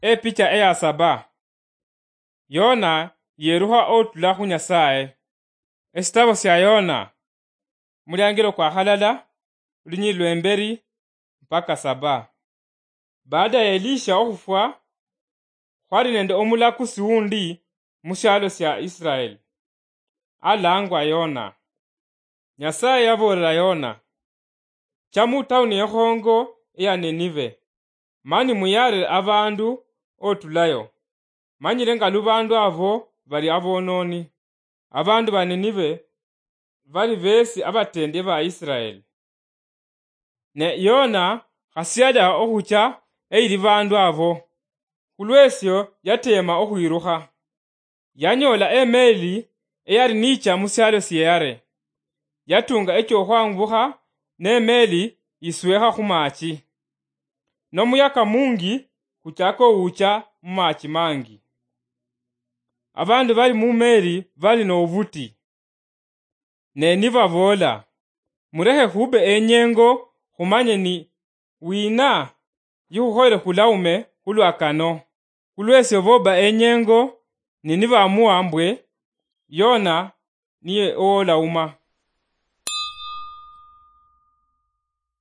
Picha eya saba. Yona yeruha otula khu Nyasaye. Esitabo sya Yona mulyangilo kwa halala lunyi lwemberi mpaka saba. Baada ya Elisha okhufwa khwali nende omulakusi wundi musyalo sya Israeli alangwa Yona. Nyasaye yabolela Yona, cha mu tawuni yekhongo ya Ninive, mani muyalile abandu otulayo. Manyile nga lubandu abo bali abononi. Abandu ba Ninive bali besi abatendye ba Israeli. Ne Yona khasiada okhucha eyili bandu abo. Khulwesyo yatema okhwirukha. Yanyola emeli eyali nicha musyalo syeyare. Yatunga ekyokhwambukha ne meli iswekha khumachi. Nomuyaka mungi kuchaka ucha mumachi mangi. Abandu bali mu meli bali nobuti. Ne nibabola, murekhe khube enyengo khumanye ni wina yukhukhoile khulaume khulwakano. Khulwesyo boba enyengo ni nibamuwa mbwe Yona niye owolauma.